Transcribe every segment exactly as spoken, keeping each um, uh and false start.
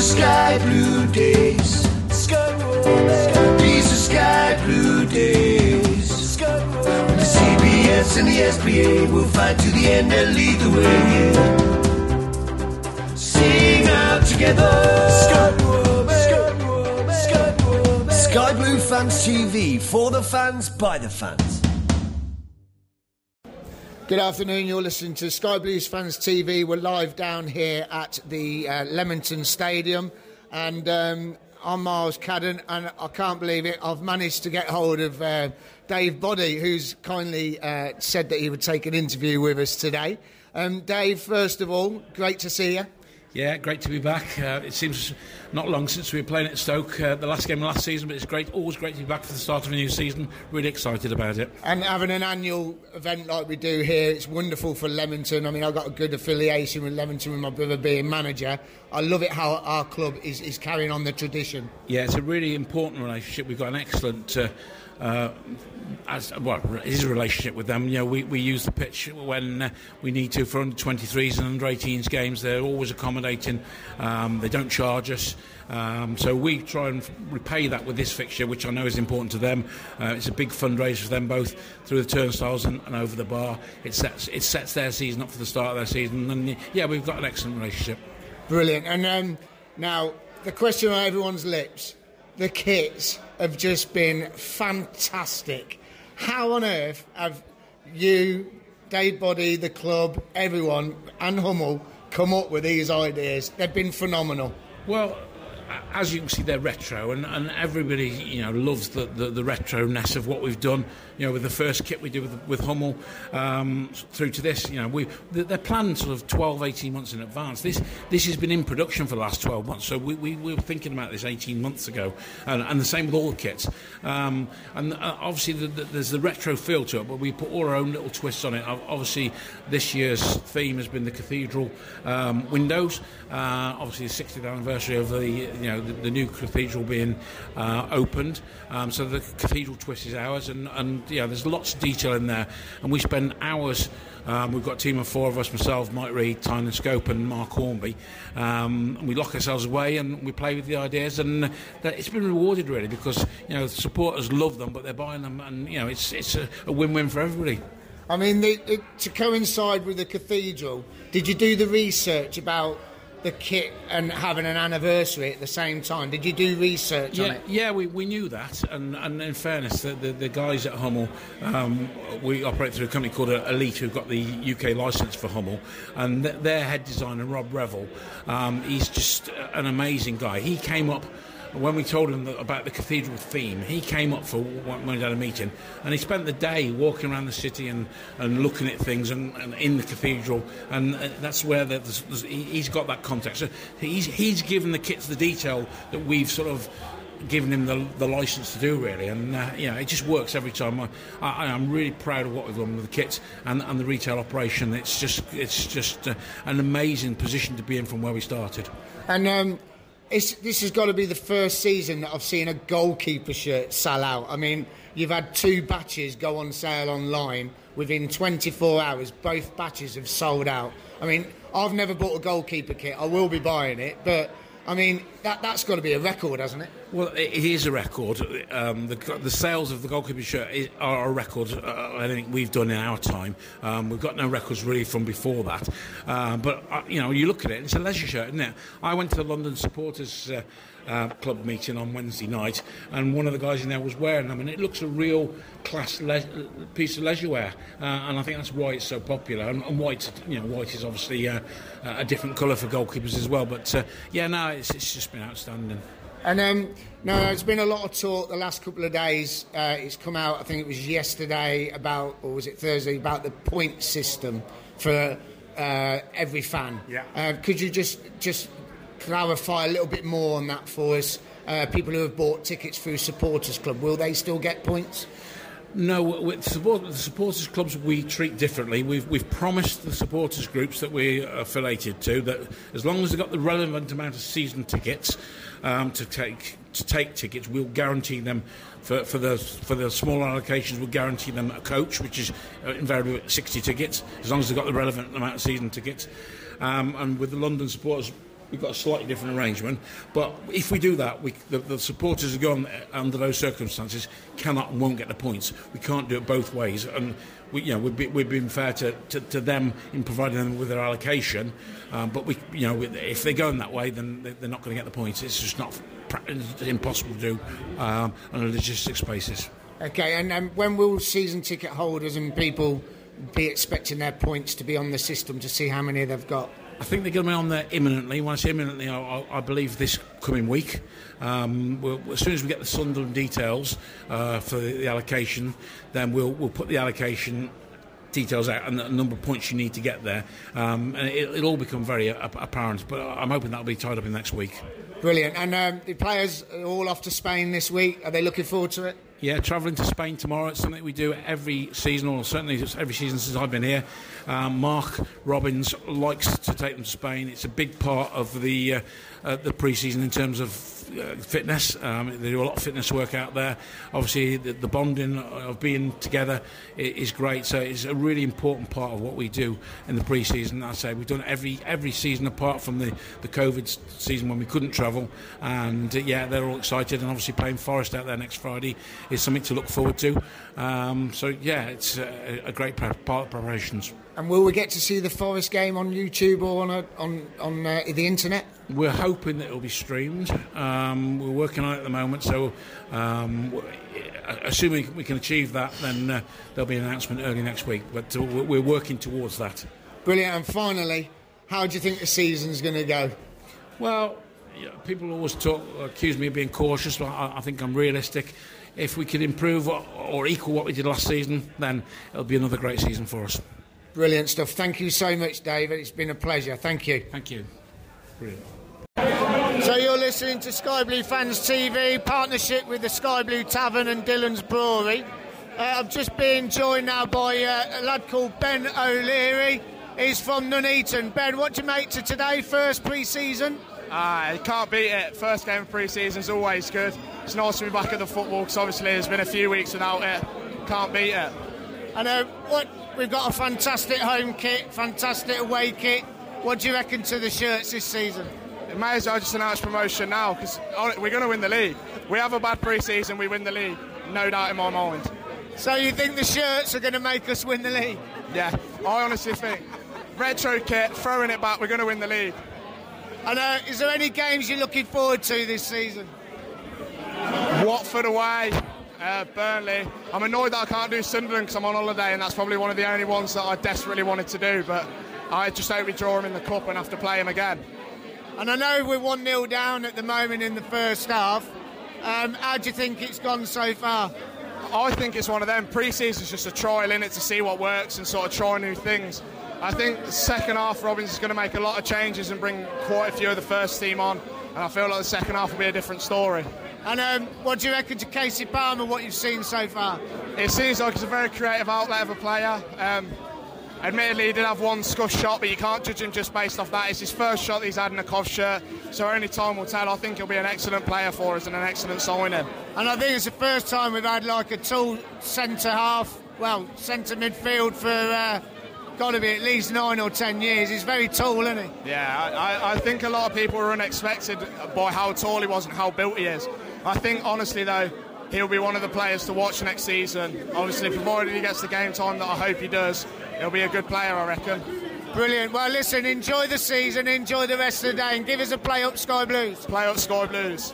Sky Blue days. These are Sky Blue days. With the C B S and the S B A, we'll fight to the end and lead the way, yeah. Sing out together. Sky Blue Fans T V, for the fans, by the fans. Good afternoon, you're listening to Sky Blues Fans T V. We're live down here at the uh, Leamington Stadium, and um, I'm Miles Cadden, and I can't believe it, I've managed to get hold of uh, Dave Boddy, who's kindly uh, said that he would take an interview with us today. Um, Dave, first of all, great to see you. Yeah, great to be back. Uh, it seems not long since we were playing at Stoke, uh, the last game of last season, but it's great, always great to be back for the start of a new season. Really excited about it. And having an annual event like we do here, it's wonderful for Leamington. I mean, I've got a good affiliation with Leamington with my brother being manager. I love it how our club is, is carrying on the tradition. Yeah, it's a really important relationship. We've got an excellent... Uh, Uh, as well, it is a relationship with them. You know, we, we use the pitch when uh, we need to for under twenty-threes and under eighteens games. They're always accommodating. Um, they don't charge us, um, so we try and repay that with this fixture, which I know is important to them. Uh, it's a big fundraiser for them both through the turnstiles and, and over the bar. It sets it sets their season up for the start of their season, and yeah, we've got an excellent relationship. Brilliant. And um, now the question on everyone's lips. The kits have just been fantastic. How on earth have you, Dave Boddy, the club, everyone, and Hummel come up with these ideas? They've been phenomenal. Well, as you can see, they're retro, and, and everybody, you know, loves the, the, the retro-ness of what we've done. You know, with the first kit we did with, with Hummel, um, through to this, you know, we they're planned sort of twelve, eighteen months in advance. This this has been in production for the last twelve months, so we, we, we were thinking about this eighteen months ago, and, and the same with all the kits. Um, and uh, obviously the, the, there's the retro feel to it, but we put all our own little twists on it. Obviously, this year's theme has been the cathedral um, windows. Uh, obviously, the sixtieth anniversary of the you know the, the new cathedral being uh, opened. Um, so the cathedral twist is ours, and, and yeah, there's lots of detail in there, and we spend hours. Um, we've got a team of four of us: myself, Mike Reed, Tynan Scope, and Mark Hornby. Um, and we lock ourselves away and we play with the ideas, and uh, that it's been rewarded really because you know the supporters love them, but they're buying them, and you know it's it's a, a win-win for everybody. I mean, the, it, to coincide with the cathedral, did you do the research about the kit and having an anniversary at the same time? Did you do research yeah, on it? Yeah, we, we knew that, and, and in fairness, the, the, the guys at Hummel, um, we operate through a company called Elite, who've got the U K licence for Hummel, and th- their head designer, Rob Revel, um, he's just an amazing guy. He came up, when we told him that, about the cathedral theme, he came up for when we had a meeting, and he spent the day walking around the city and, and looking at things and, and in the cathedral, and that's where the, the, the, he's got that context. So he's he's given the kits the detail that we've sort of given him the, the licence to do, really, and uh, you know, it just works every time. I, I, I'm really proud of what we've done with the kits and, and the retail operation. It's just it's just uh, an amazing position to be in from where we started. And um It's, this has got to be the first season that I've seen a goalkeeper shirt sell out. I mean, you've had two batches go on sale online within twenty-four hours. Both batches have sold out. I mean, I've never bought a goalkeeper kit. I will be buying it, but I mean, that, that's got to be a record, hasn't it? Well, it is a record. Um, the, the sales of the goalkeeper shirt is, are a record. Uh, I think we've done in our time. Um, we've got no records really from before that. Uh, but uh, you know, you look at it, it's a leisure shirt, isn't it? I went to the London Supporters uh, uh, Club meeting on Wednesday night, and one of the guys in there was wearing them, and it looks a real class le- piece of leisure wear, uh, and I think that's why it's so popular. And, and white, you know, white is obviously uh, a different colour for goalkeepers as well. But uh, yeah, no, it's, it's just been outstanding. And um, no, there's been a lot of talk the last couple of days. Uh, it's come out, I think it was yesterday about, or was it Thursday, about the point system for uh, every fan. Yeah. Uh, could you just just clarify a little bit more on that for us? Uh, people who have bought tickets through Supporters Club, will they still get points? No, with support, the supporters clubs we treat differently. We've we've promised the supporters groups that we're affiliated to that as long as they've got the relevant amount of season tickets um, to take to take tickets, we'll guarantee them for for the for the smaller allocations. We'll guarantee them a coach, which is invariably sixty tickets, as long as they've got the relevant amount of season tickets. Um, and with the London supporters we've got a slightly different arrangement. But if we do that, we, the, the supporters who go on under those circumstances cannot and won't get the points. We can't do it both ways, and we, you know, we've been, we've been fair to, to, to them in providing them with their allocation. Um, but we, you know, if they're going that way, then they're not going to get the points. It's just not it's impossible to do um, on a logistics basis. Okay, and um, when will season ticket holders and people be expecting their points to be on the system to see how many they've got? I think they're going to be on there imminently. When I say imminently, I, I, I believe this coming week. Um, we'll, as soon as we get the Sunderland details uh, for the, the allocation, then we'll we'll put the allocation details out and the number of points you need to get there, um, and it, it'll all become very uh, apparent. But I'm hoping that'll be tied up in next week. Brilliant. And um, the players are all off to Spain this week. Are they looking forward to it? Yeah, travelling to Spain tomorrow. It's something we do every season, or certainly every season since I've been here. Um, Mark Robbins likes to take them to Spain. It's a big part of the uh, uh, the pre-season in terms of uh, fitness. Um, they do a lot of fitness work out there. Obviously, the, the bonding of being together is great. So it's a really important part of what we do in the pre-season. I say we've done every every season apart from the, the COVID season when we couldn't travel. And uh, yeah, they're all excited. And obviously playing Forest out there next Friday is something to look forward to. Um, so yeah, it's a, a great pre- part of preparations. And will we get to see the Forest game on YouTube or on a, on on uh, the internet? We're hoping that it'll be streamed. Um, we're working on it at the moment, so um, assuming we can achieve that, then uh, there'll be an announcement early next week. But uh, we're working towards that. Brilliant. And finally, how do you think the season's going to go? Well, yeah, people always talk, accuse me of being cautious, but I, I think I'm realistic. If we can improve or, or equal what we did last season, then it'll be another great season for us. Brilliant stuff. Thank you so much, David. It's been a pleasure. Thank you. Thank you. Brilliant. So you're listening to Sky Blue Fans T V, partnership with the Sky Blue Tavern and Dillon's Brewery. Uh, I'm just being joined now by uh, a lad called Ben O'Leary. He's from Nuneaton. Ben, what do you make to today, first pre-season? Ah, you can't beat it. First game of pre-season is always good. It's nice to be back at the football because obviously there's been a few weeks without it. Can't beat it. And uh, what we've got a fantastic home kit, fantastic away kit. What do you reckon to the shirts this season? It may as well just announce promotion now because we're going to win the league. We have a bad pre-season, we win the league. No doubt in my mind. So you think the shirts are going to make us win the league? Yeah, I honestly think. Retro kit, throwing it back, we're going to win the league. And uh, is there any games you're looking forward to this season? Watford away, uh, Burnley. I'm annoyed that I can't do Sunderland because I'm on holiday, and that's probably one of the only ones that I desperately wanted to do, but I just hope we draw them in the cup and have to play them again. And I know we're one nil down at the moment in the first half. Um, how do you think it's gone so far? I think it's one of them. Pre-season's just a trial in it to see what works and sort of try new things. I think the second half, Robbins is going to make a lot of changes and bring quite a few of the first team on, and I feel like the second half will be a different story. And um, what do you reckon to Casey Palmer, what you've seen so far? It seems like he's a very creative outlet of a player. Um, admittedly, he did have one scuff shot, but you can't judge him just based off that. It's his first shot that he's had in a Cov shirt, so only time will tell. I think he'll be an excellent player for us and an excellent signing. And I think it's the first time we've had like a tall centre half, well, centre midfield for... Uh, got to be at least nine or ten years. He's very tall, isn't he? Yeah, I, I think a lot of people were unexpected by how tall he was and how built he is. I think, honestly, though, he'll be one of the players to watch next season. Obviously, provided he gets the game time that I hope he does, he'll be a good player, I reckon. Brilliant. Well, listen, enjoy the season, enjoy the rest of the day, and give us a play up Sky Blues. Play up Sky Blues.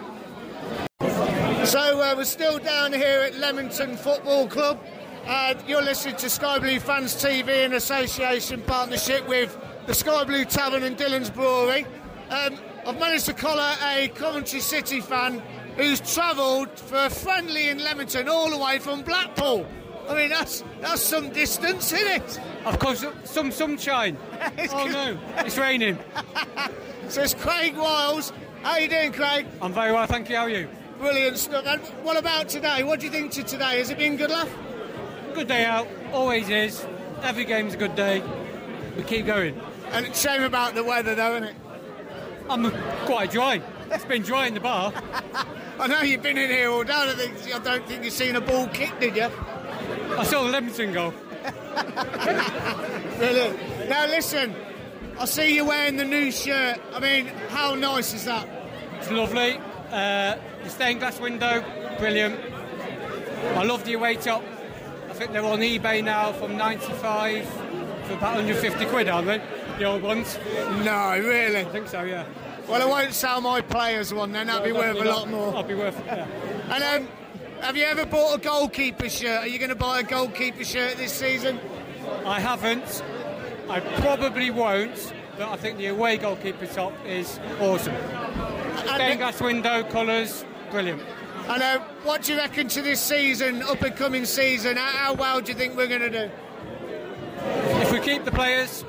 So uh, we're still down here at Leamington Football Club. Uh, you're listening to Sky Blue Fans T V in association partnership with the Sky Blue Tavern and Dillon's Brewery. Um, I've managed to collar a Coventry City fan who's travelled for a friendly in Leamington all the way from Blackpool. I mean, that's that's some distance, isn't it? Of course, some sunshine. Oh no, it's raining. So it's Craig Wiles. How are you doing, Craig? I'm very well, thank you. How are you? Brilliant stuff. And what about today? What do you think to today? Has it been a good laugh? Good day out, always is. Every game's a good day. We keep going. And it's a shame about the weather, though, isn't it? I'm quite dry. It's been dry in the bar. I know you've been in here all day. I, think, I don't think you've seen a ball kick, did you? I saw the Leamington goal. Brilliant. Now, listen, I see you wearing the new shirt. I mean, how nice is that? It's lovely. Uh, the stained glass window, brilliant. I love the away top. I think they're on eBay now from ninety-five for about one hundred fifty quid, aren't they? The old ones. No, really? I think so, yeah. Well, I won't sell my players one then. That'd No, be worth a not. lot more. That'd be worth it, yeah. And um, have you ever bought a goalkeeper shirt? Are you going to buy a goalkeeper shirt this season? I haven't. I probably won't, but I think the away goalkeeper top is awesome. Stained glass window, colours, brilliant. And uh, what do you reckon to this season, up and coming season? How, how well do you think we're going to do? If we keep the players,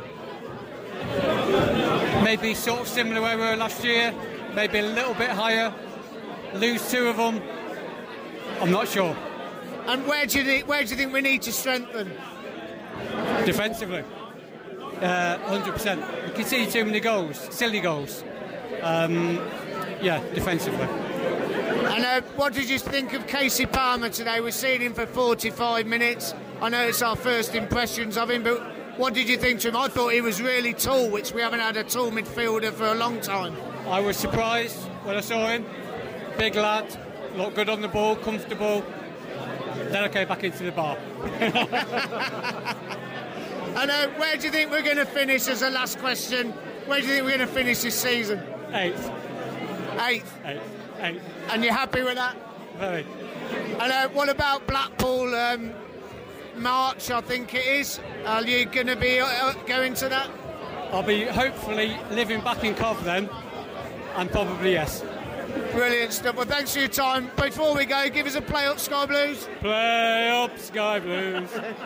maybe sort of similar where we were last year, maybe a little bit higher. Lose two of them, I'm not sure. And where do you think, where do you think we need to strengthen? Defensively, uh, one hundred percent. We concede too many goals, silly goals. Um, yeah, defensively. And uh, what did you think of Casey Palmer today? We've seen him for forty-five minutes. I know it's our first impressions of him, but what did you think to him? I thought he was really tall, which we haven't had a tall midfielder for a long time. I was surprised when I saw him. Big lad, looked good on the ball, comfortable. Then I came back into the bar. And uh, where do you think we're going to finish as a last question? Where do you think we're going to finish this season? Eighth. Eighth. Eighth. Eighth. And you're happy with that? Very. And uh, what about Blackpool? Um, March, I think it is. Are you going to be uh, going to that? I'll be hopefully living back in Cov then, and probably yes. Brilliant stuff. Well, thanks for your time. Before we go, give us a play up, Sky Blues. Play up, Sky Blues.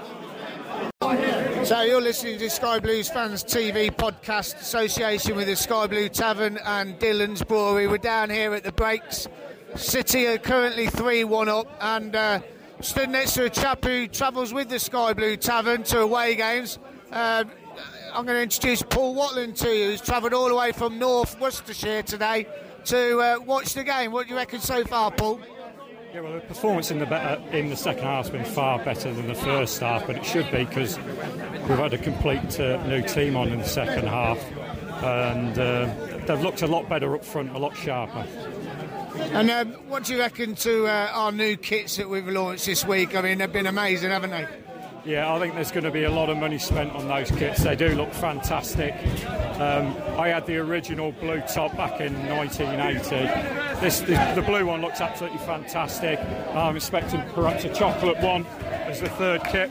So you're listening to Sky Blues Fans T V podcast, association with the Sky Blue Tavern and Dillon's Brewery. We're down here at the breaks. City are currently three one up, and uh, stood next to a chap who travels with the Sky Blue Tavern to away games. Uh, I'm going to introduce Paul Watland to you, who's travelled all the way from North Worcestershire today to uh, watch the game. What do you reckon so far, Paul? Yeah, well, the performance in the better, in the second half has been far better than the first half, but it should be because we've had a complete uh, new team on in the second half, and uh, they've looked a lot better up front, a lot sharper. And um, what do you reckon to uh, our new kits that we've launched this week? I mean, they've been amazing, haven't they? Yeah, I think there's going to be a lot of money spent on those kits. They do look fantastic. Um, I had the original blue top back in nineteen eighty. This, the, the blue one looks absolutely fantastic. I'm expecting perhaps a chocolate one as the third kit.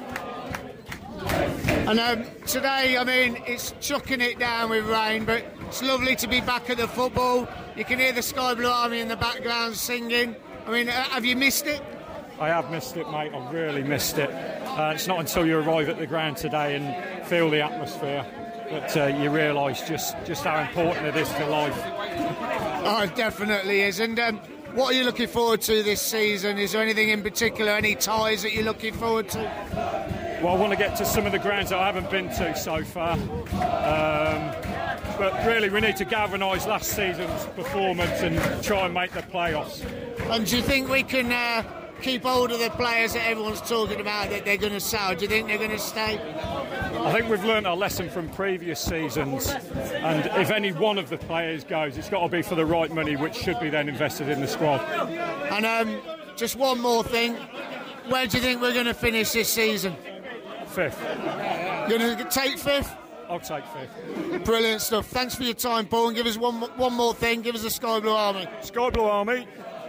And um, today, I mean, it's chucking it down with rain, but it's lovely to be back at the football. You can hear the Sky Blue Army in the background singing. I mean, uh, have you missed it? I have missed it, mate. I've really missed it. Uh, it's not until you arrive at the ground today and feel the atmosphere that uh, you realise just, just how important it is to life. Oh, it definitely is. And um, what are you looking forward to this season? Is there anything in particular, any ties that you're looking forward to? Well, I want to get to some of the grounds that I haven't been to so far. Um, but really, we need to galvanise last season's performance and try and make the playoffs. And do you think we can uh, keep hold of the players that everyone's talking about that they're going to sell? Do you think they're going to stay? I think we've learnt our lesson from previous seasons, and if any one of the players goes, it's got to be for the right money, which should be then invested in the squad. And um, just one more thing, where do you think we're going to finish this season? Fifth. Going to take fifth? I'll take fifth. Brilliant stuff. Thanks for your time, Paul, and give us one one more thing. Give us the Sky Blue Army. Sky Blue Army.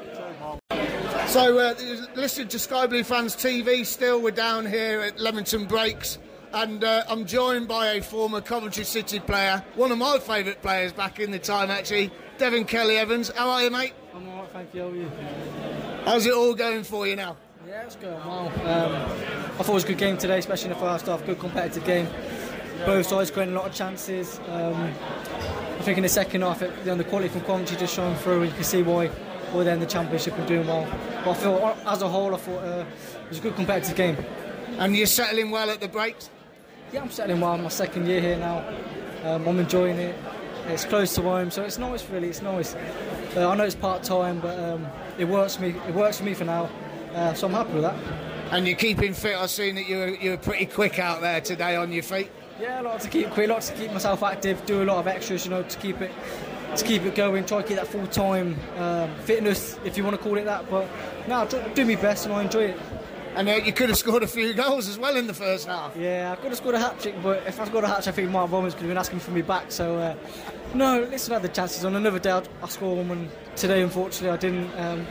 So, uh, listen to Sky Blue Fans T V still. We're down here at Leamington Breaks, and uh, I'm joined by a former Coventry City player, one of my favourite players back in the time, actually, Devin Kelly-Evans. How are you, mate? I'm alright, thank you. How are you? How's it all going for you now? Yeah, it's going well. Um, I thought it was a good game today, especially in the first half. Good competitive game. Both sides creating a lot of chances. Um, I think in the second half, it, you know, the quality from Coventry just shone through, and you can see why why they're in the Championship and doing well. But I feel, as a whole, I thought uh, it was a good competitive game. And you're settling well at the breaks? Yeah, I'm settling well. I'm my second year here now. Um, I'm enjoying it. It's close to home, so it's nice. Really, it's nice. Uh, I know it's part time, but um, it works for me. It works for me for now. Uh, so I'm happy with that. And you're keeping fit. I've seen that you were, you were pretty quick out there today on your feet. Yeah, a lot to keep quick, a lot to keep myself active, do a lot of extras, you know, to keep it to keep it going, try to keep that full time um, fitness, if you want to call it that. But no, I try to do my best and I enjoy it. And uh, you could have scored a few goals as well in the first half. Yeah, I could have scored a hat trick, but if I scored a hat trick, I think Mark Romans could have been asking for me back. So uh, no, listen, I had the chances. On another day, I'd, I score one, and today, unfortunately, I didn't. Um,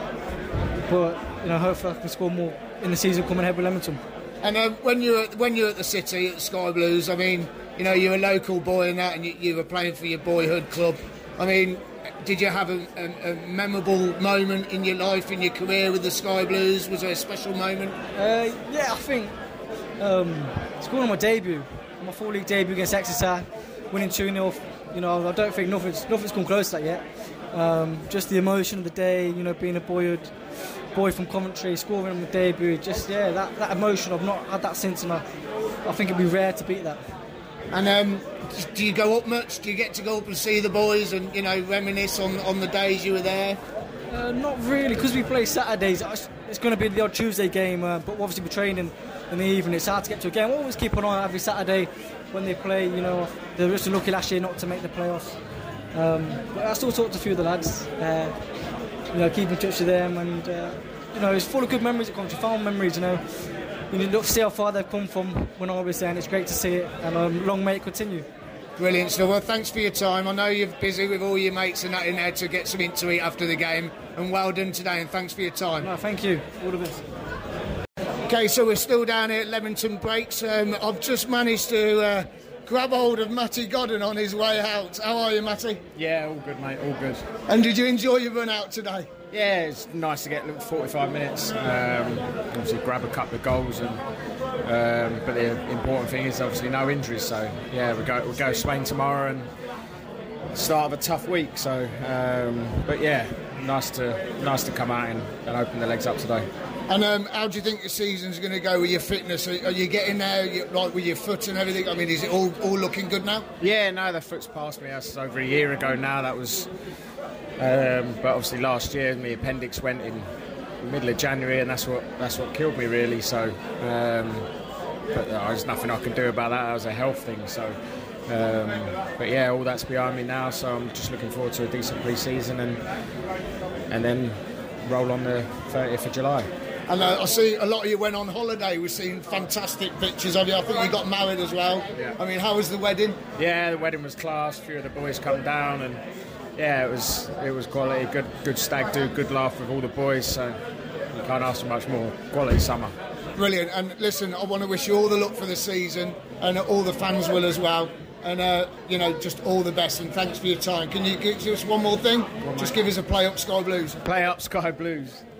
but you know, hopefully, I can score more in the season coming ahead with Leamington. And um, when you're at, when you're at the City at Sky Blues, I mean, you know, you're a local boy in that, and you, you were playing for your boyhood club. I mean, did you have a, a, a memorable moment in your life, in your career with the Sky Blues? Was there a special moment? Uh, yeah, I think um, scoring my debut, my full league debut against Exeter, winning two nil. You know, I don't think nothing's nothing's come close to that yet. Um, just the emotion of the day, you know, being a boyhood boy from Coventry, scoring on the debut, just yeah, that, that emotion. I've not had that since, and I, I think it'd be rare to beat that. And um, do you go up much? Do you get to go up and see the boys and, you know, reminisce on, on the days you were there? Uh, not really, because we play Saturdays. It's going to be the odd Tuesday game, uh, but obviously we're training in the evening. It's hard to get to a game. We always keep an eye on every Saturday when they play. You know, they were just lucky last year not to make the playoffs. Um, but I still talk to a few of the lads. Uh, you know, keep in touch with them, and uh, you know, it's full of good memories at Coventry, fond memories. You know. You look, see how far they've come from when I was there, and it's great to see it, and um, long may it continue. Brilliant. So, well, thanks for your time. I know you're busy with all your mates and that in there to get something to eat after the game, and well done today, and thanks for your time. No, thank you. All the best. Okay, so we're still down here at Leamington Breaks. Um, I've just managed to uh, grab hold of Matty Godden on his way out. How are you, Matty? Yeah, all good, mate, all good. And did you enjoy your run out today? Yeah, it's nice to get a little forty-five minutes, um, obviously grab a couple of goals, and um, but the important thing is obviously no injuries. So yeah, we go we go Spain tomorrow and start of a tough week. So, um, but yeah, nice to nice to come out and, and open the legs up today. And um, how do you think the season's going to go with your fitness? Are, are you getting there, you, like with your foot and everything? I mean, is it all all looking good now? Yeah, no, the foot's passed me. That's over a year ago now. That was. Um, but obviously last year my appendix went in the middle of January, and that's what that's what killed me really. So, um, but uh, there's nothing I can do about that. That was a health thing. So, um, but yeah, all that's behind me now. So I'm just looking forward to a decent pre-season and and then roll on the thirtieth of July. And uh, I see a lot of you went on holiday. We've seen fantastic pictures of you. I think you got married as well. Yeah. I mean, how was the wedding? Yeah, the wedding was class. A few of the boys come down, and yeah, it was it was quality. Good good stag do, good laugh with all the boys. So you can't ask for much more. Quality summer. Brilliant. And listen, I want to wish you all the luck for the season, and all the fans will as well. And uh, you know, just all the best. And thanks for your time. Can you give us one more thing? One just mate. give us a play up Sky Blues. Play up Sky Blues.